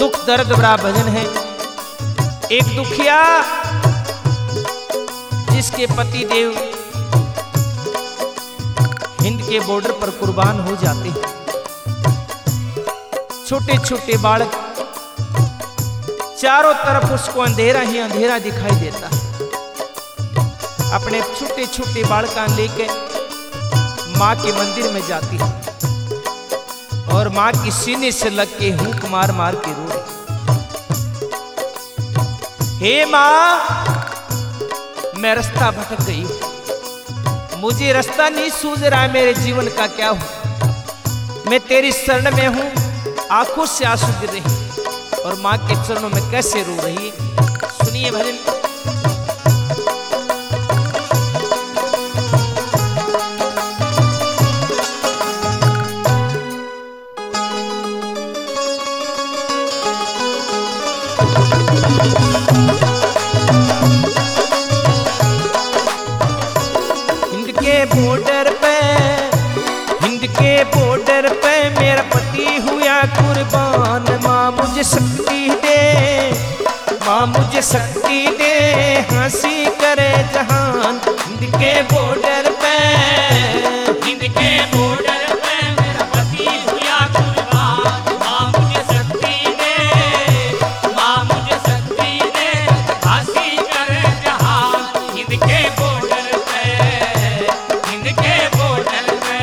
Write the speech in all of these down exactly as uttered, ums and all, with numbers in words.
दुख दर्द भरा भजन है। एक दुखिया जिसके पति देव हिंद के बॉर्डर पर कुर्बान हो जाते हैं। छोटे छोटे बालक, चारों तरफ उसको अंधेरा ही अंधेरा दिखाई देता है। अपने छोटे छोटे बालका लेके माँ के मंदिर में जाती है और माँ की सीने से लग के हुक मार मार के रो रही। हे माँ, मैं रास्ता भटक गई हूं, मुझे रास्ता नहीं सूझ रहा है, मेरे जीवन का क्या हो। मैं तेरी शरण में हूं, आंखों से आंसू गिर रही और माँ के चरणों में कैसे रो रही। सुनिए भजन। हिंद के बॉर्डर पे, हिंद के बॉर्डर पे मेरा पति हुआ कुर्बान। माँ मुझे शक्ति दे, माँ मुझे शक्ति दे, हंसी करे जहान। हिंद के बॉर्डर पे, हिंद के बॉर्डर पे मेरा पति हुआ कुर्बान। माँ मुझे शक्ति दे, माँ मुझे शक्ति दे, हंसी करे जहान। हिंद के बॉर्डर पे, हिंद के बॉर्डर पे।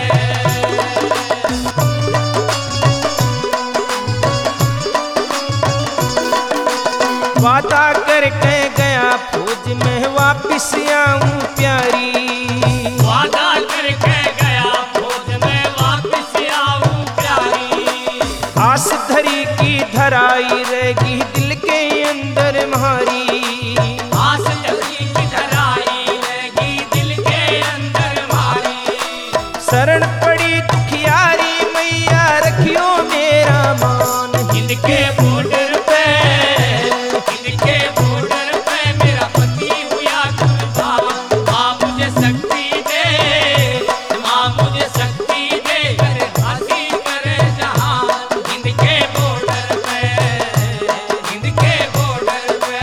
वादा करके गया फौज में वापिस आऊं प्यारी। वादा करके गया फौज में वापिस आऊं प्यारी। आस धरी की धराई रहेगी दिल के अंदर म्हारी। आस धरी की धराई रहेगी दिल के अंदर म्हारी। शरण पड़ी दुखियारी मैया, रखियो मेरा मान। हिंद के बॉर्डर पे, हिंद के बॉर्डर पे मेरा पति हुआ कुर्बान। माँ मुझे शक्ति दे, माँ मुझे शक्ति दे, करे हंसी करे जहान। हिंद के बॉर्डर पे, हिंद के बॉर्डर पे।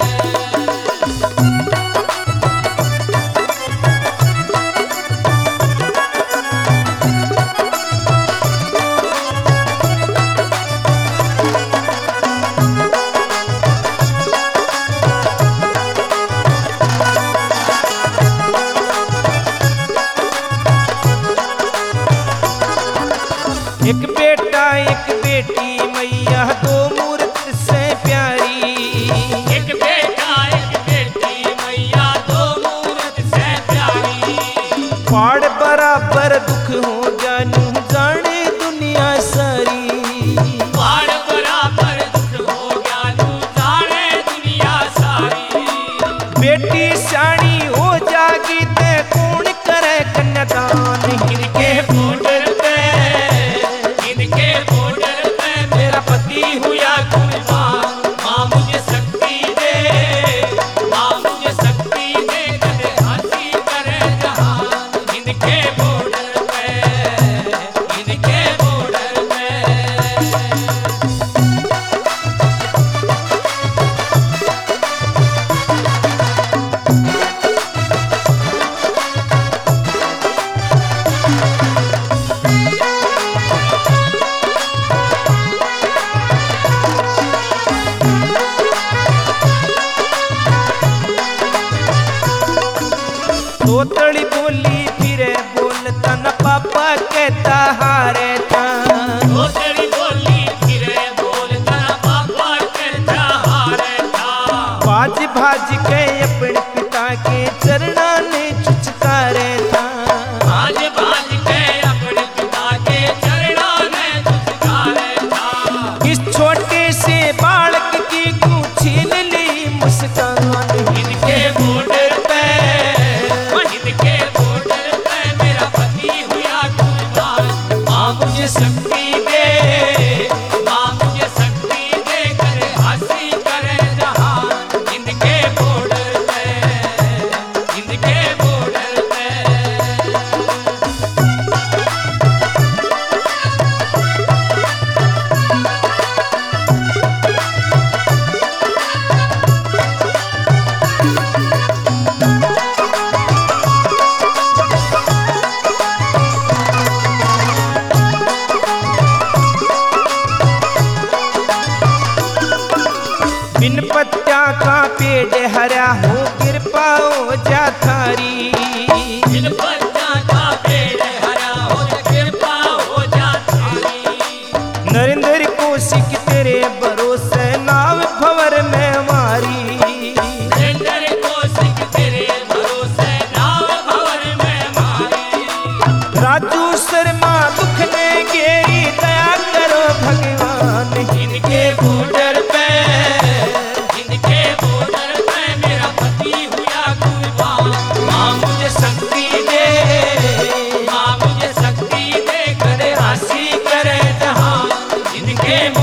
एक बेटा एक बेटी मैया, दो मूर्त से प्यारी। एक बेटा एक बेटी मैया, दो मूरत से प्यारी। पाड़ बराबर दुख हो जानू, जाने दुनिया सारी। पाड़ बराबर दुख हो गया नू, जाने दुनिया सारी। बेटी शानी हो जागी ते कौन करे कन्यादान। हिंद के बॉर्डर पे, हिंद के बॉर्डर पे मेरा पति हुआ कुर्बान। माँ मुझे शक्ति दे, माँ मुझे शक्ति दे, करे हंसी करे जहान। हिंद के बॉर्डर पे, हिंद के बॉर्डर पे। तोतड़ी बोली फिरे बोलता न पापा कहता हारे था। तोतड़ी बोली फिरे बोलता पापा कहता हारे था। भाज भाज के अपने पिता के चरणा ने चुचकारे था। आज भाज के अपने पिता के चरणों में झुकारे था। इस छोटे से बालक की क्यों छीन ली मुस्कान। हिंद के बॉर्डर पे, हिंद के बॉर्डर पे मेरा पति हुआ कुर्बान। माँ मुझे शक्ति दे, माँ मुझे शक्ति दे, करे हंसी करे जहान। हिंद के बॉर्डर पे, हिंद के बॉर्डर पे। हरा हो कृपा हो जा थारी। इन बच्चा का बेड़ हरा हो कृपा हो जा थारी। नरेंद्र कौशिक तेरे भरोसे नाव भंवर में मारी। नरेंद्र कौशिक तेरे भरोसे नाव भंवर में मारी। राजू शर्मा दुख ने घेरी दया करो भगवान। इनके बॉर्डर पे इनके बॉर्डर पे मेरा पति हुआ कुर्बान। माँ मुझे शक्ति दे, माँ मुझे शक्ति दे, करे हासिल करे जहां। इनके